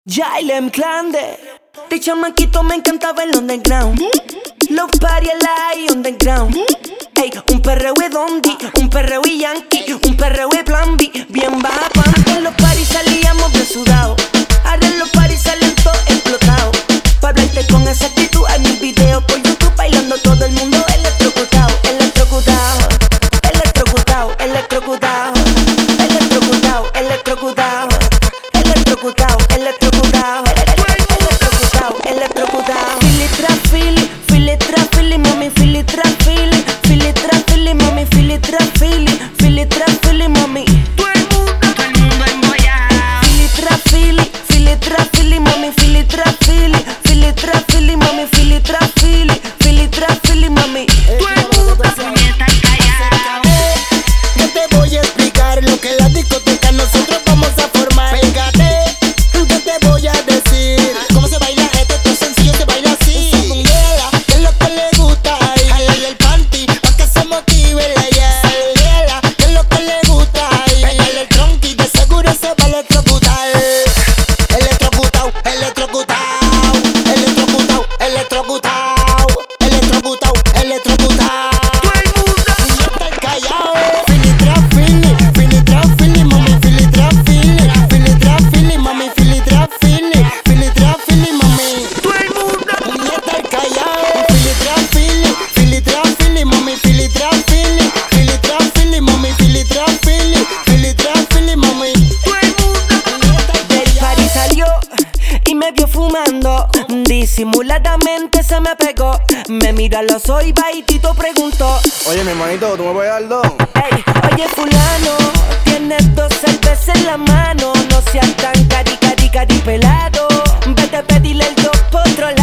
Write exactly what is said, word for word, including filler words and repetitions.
Jailem Clande. De chamaquito me encantaba el underground. Los party alive underground. Ey, un perreo de dondi, un perreo y yankee, un perreo de plan B. Bien baja pan. En los party salíamos bien sudados. Ahora en los party salen todos explotados. Pa' hablarte con esa actitud en mis videos por YouTube bailando todo el mundo electrocutado, electrocutado, electrocutado, electrocutado, electrocutado, electrocutado, electrocutado, electrocutado, electrocutado, electrocutado. Fili tra fili, fili tra fili, mami, fili tra fili, fili tra fili, mami, fili tra fili, fili tra fili, mami. Todo el mundo, todo el mundo embollado. Fili tra fili, fili tra fili, mami, fili tra fili, fili tra fili, mami, fili tra fili, fili tra fili, mami. Todo el mundo ni está callado. Yo te voy a explicar lo que la discoteca nosotros vamos a formar. Pégate, yo te voy a decir cómo se baila esto, esto es sencillo, se baila así. Sandunguela, que es lo que le gusta ahí. Jalarle el panty, pa' que se motive la yeah. Sandunguela, que es lo que le gusta ahí. Pegarle el tronqui, de seguro se va a electrocutar. Electrocutado, electrocutado, electrocutado, electrocutado, electrocutado, electrocutado. Todo el mundo. No estar callado. Filitra fili, filitra fili, mami, filitra fili, filitra fili, mami, filitra fili, filitra fili, mami. Todo el mundo. No estar callado. Filitra fili, filitra fili, mami, filitra fili, filitra fili, mami, filitra fili, filitra fili, mami. Todo el mundo. No estar Del callado. party salió y me vio fumando. Disimuladamente se me pegó. Me mira a los ojos y va y Tito preguntó: Oye, mi hermanito, ¿tú me puedes dar dos? Ey, oye fulano, tienes dos cervezas en la mano. No seas tan cari, cari, cari pelado. Vete a pedirle el dos por otro lado.